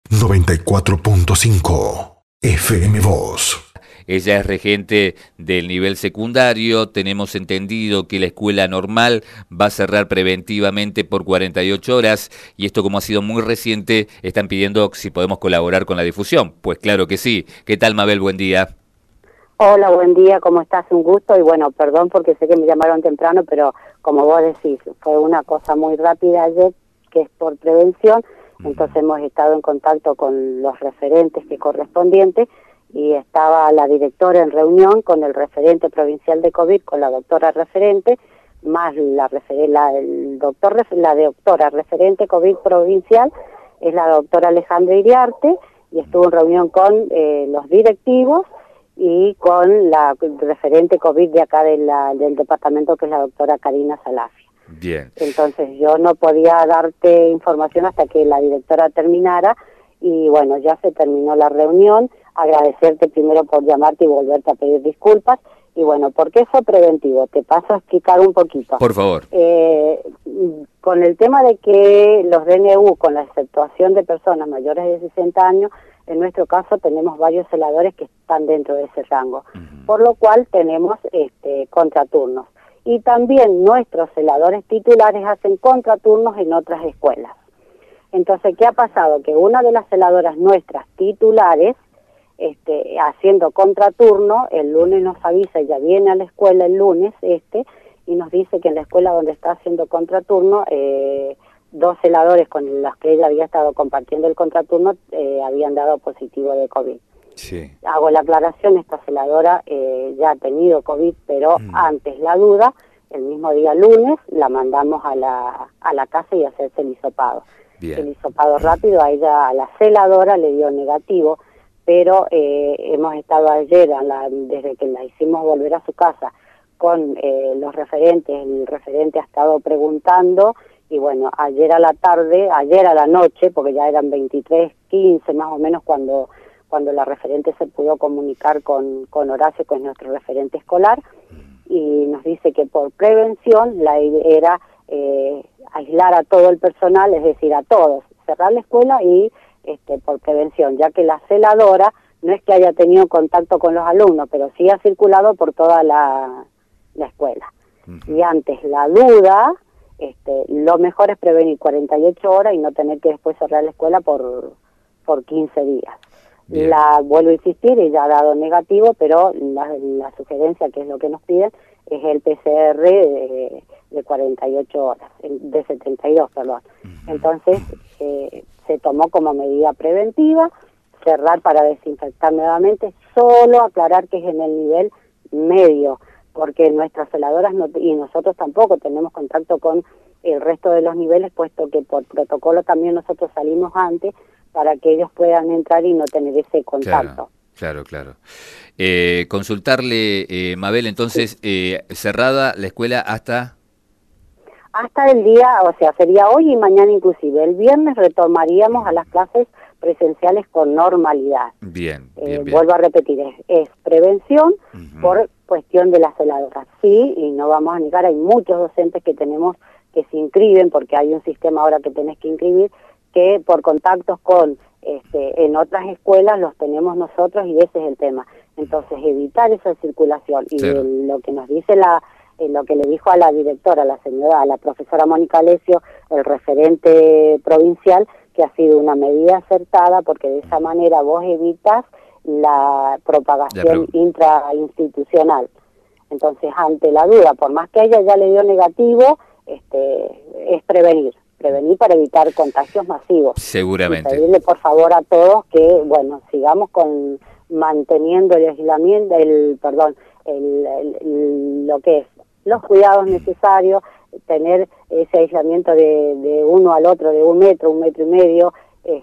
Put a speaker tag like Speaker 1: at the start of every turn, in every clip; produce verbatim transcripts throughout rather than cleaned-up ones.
Speaker 1: noventa y cuatro punto cinco F M Voz.
Speaker 2: Ella es regente del nivel secundario. Tenemos entendido que la escuela normal va a cerrar preventivamente por cuarenta y ocho horas y esto, como ha sido muy reciente, están pidiendo si podemos colaborar con la difusión. Pues claro que sí. ¿Qué tal, Mabel? Buen día.
Speaker 3: Hola, buen día, ¿cómo estás? Un gusto y bueno, perdón porque sé que me llamaron temprano, pero como vos decís, fue una cosa muy rápida ayer, que es por prevención, uh-huh. Entonces hemos estado en contacto con los referentes que correspondientes y estaba la directora en reunión con el referente provincial de COVID, con la doctora referente, más la, refer la, el doctor, la doctora referente COVID provincial, es la doctora Alejandra Iriarte, y estuvo en reunión con eh, los directivos y con la referente COVID de acá de la, del departamento, que es la doctora Karina Salafia.
Speaker 2: Bien.
Speaker 3: Entonces yo no podía darte información hasta que la directora terminara y bueno, ya se terminó la reunión. Agradecerte primero por llamarte y volverte a pedir disculpas. Y bueno, ¿por qué fue preventivo? Te paso a explicar un poquito.
Speaker 2: Por favor.
Speaker 3: Eh, con el tema de que los D N U, con la exceptuación de personas mayores de sesenta años, en nuestro caso tenemos varios celadores que están dentro de ese rango, uh-huh. Por lo cual tenemos este, contraturnos. Y también nuestros celadores titulares hacen contraturnos en otras escuelas. Entonces, ¿qué ha pasado? Que una de las celadoras nuestras titulares, este, haciendo contraturno, el lunes nos avisa, ella viene a la escuela el lunes, este, y nos dice que en la escuela donde está haciendo contraturno, eh, dos celadores con los que ella había estado compartiendo el contraturno eh, habían dado positivo de COVID.
Speaker 2: Sí.
Speaker 3: Hago la aclaración, esta celadora eh, ya ha tenido COVID, pero mm. antes la duda, el mismo día lunes, la mandamos a la, a la casa y a hacerse el hisopado.
Speaker 2: Bien.
Speaker 3: El hisopado rápido, a ella, a la celadora le dio negativo, pero eh, hemos estado ayer, a la, desde que la hicimos volver a su casa, con eh, los referentes, el referente ha estado preguntando, y bueno, ayer a la tarde, ayer a la noche, porque ya eran veintitrés quince más o menos cuando cuando la referente se pudo comunicar con, con Horacio, que es nuestro referente escolar, y nos dice que por prevención la idea era eh, aislar a todo el personal, es decir, a todos, cerrar la escuela y este, por prevención, ya que la celadora no es que haya tenido contacto con los alumnos, pero sí ha circulado por toda la, la escuela. Uh-huh. Y antes la duda, este, lo mejor es prevenir cuarenta y ocho horas y no tener que después cerrar la escuela por, por quince días. Bien. La vuelvo a insistir, ella ha dado negativo, pero la, la sugerencia, que es lo que nos piden, es el P C R de, de cuarenta y ocho horas, de setenta y dos, perdón. Uh-huh. Entonces, eh, se tomó como medida preventiva, cerrar para desinfectar nuevamente, solo aclarar que es en el nivel medio, porque nuestras celadoras no, y nosotros tampoco tenemos contacto con el resto de los niveles, puesto que por protocolo también nosotros salimos antes, para que ellos puedan entrar y no tener ese contacto.
Speaker 2: Claro, claro, claro. Eh, consultarle, eh, Mabel, entonces, sí. eh, cerrada la escuela hasta...
Speaker 3: Hasta el día, o sea, sería hoy y mañana inclusive. El viernes retomaríamos a las clases presenciales con normalidad.
Speaker 2: Bien,
Speaker 3: eh,
Speaker 2: bien, bien.
Speaker 3: Vuelvo a repetir, es, es prevención uh-huh. por cuestión de las celadoras. Sí, y no vamos a negar, hay muchos docentes que tenemos que se inscriben, porque hay un sistema ahora que tenés que inscribir, que por contactos con este, en otras escuelas los tenemos nosotros y ese es el tema. Entonces evitar esa circulación y claro. el, lo que nos dice la, eh, lo que le dijo a la directora, la señora, a la profesora Mónica Alessio, el referente provincial, que ha sido una medida acertada porque de esa manera vos evitas la propagación ya, intrainstitucional. Entonces ante la duda, por más que ella ya le dio negativo, este, es prevenir. prevenir para evitar contagios masivos.
Speaker 2: Seguramente.
Speaker 3: Y pedirle por favor a todos que, bueno, sigamos con manteniendo el aislamiento, el, perdón, el, el, el, lo que es los cuidados necesarios, tener ese aislamiento de, de uno al otro, de un metro, un metro y medio,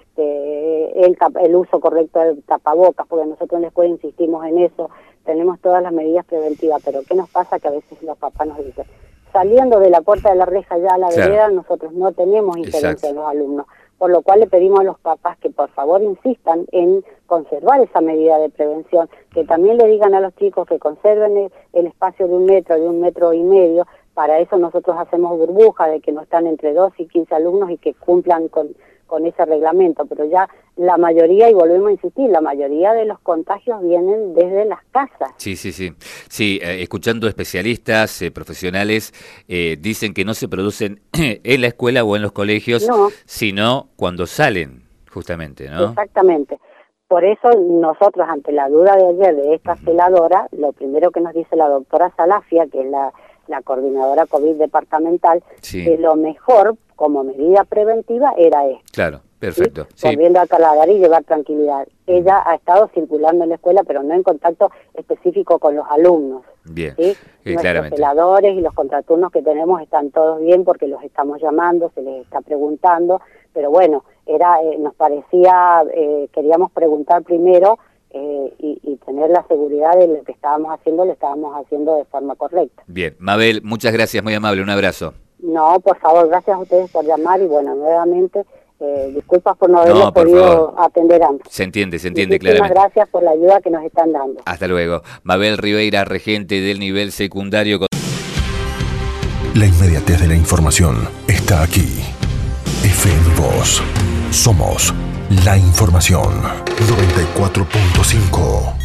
Speaker 3: este, el, el uso correcto del tapabocas, porque nosotros en la escuela insistimos en eso, tenemos todas las medidas preventivas, pero ¿qué nos pasa? Que a veces los papás nos dicen, saliendo de la puerta de la reja ya a la claro. vereda, nosotros no tenemos injerencia en los alumnos, por lo cual le pedimos a los papás que por favor insistan en conservar esa medida de prevención, que también le digan a los chicos que conserven el, el espacio de un metro, de un metro y medio. Para eso nosotros hacemos burbuja de que no están entre dos y quince alumnos y que cumplan con, con ese reglamento, pero ya la mayoría, y volvemos a insistir, la mayoría de los contagios vienen desde las casas.
Speaker 2: Sí, sí, sí. Sí, eh, escuchando especialistas, eh, profesionales, eh, dicen que no se producen en la escuela o en los colegios,
Speaker 3: No.
Speaker 2: sino cuando salen, justamente, ¿no?
Speaker 3: Exactamente. Por eso nosotros, ante la duda de ayer de esta uh-huh. celadora, lo primero que nos dice la doctora Salafia, que es la, la coordinadora COVID departamental, sí. que lo mejor como medida preventiva era esto.
Speaker 2: Claro, perfecto.
Speaker 3: ¿Sí? Sí. Volviendo a caladar y llevar tranquilidad. Uh-huh. Ella ha estado circulando en la escuela, pero no en contacto específico con los alumnos.
Speaker 2: Bien,
Speaker 3: ¿sí?
Speaker 2: eh,
Speaker 3: Nuestros
Speaker 2: claramente.
Speaker 3: celadores y los contraturnos que tenemos están todos bien porque los estamos llamando, se les está preguntando, pero bueno, era eh, nos parecía, eh, queríamos preguntar primero eh, y, y tener la seguridad de lo que estábamos haciendo, lo estábamos haciendo de forma correcta.
Speaker 2: Bien, Mabel, muchas gracias, muy amable, un abrazo.
Speaker 3: No, por favor, gracias a ustedes por llamar y bueno, nuevamente eh, disculpas por no haberlos
Speaker 2: no, por
Speaker 3: podido
Speaker 2: favor.
Speaker 3: atender antes.
Speaker 2: Se entiende, se entiende
Speaker 3: Muchísimas
Speaker 2: claramente.
Speaker 3: Gracias por la ayuda que nos están dando.
Speaker 2: Hasta luego. Mabel Ribeira, regente del nivel secundario.
Speaker 1: La inmediatez de la información está aquí. F M Voz. Somos la información. noventa y cuatro punto cinco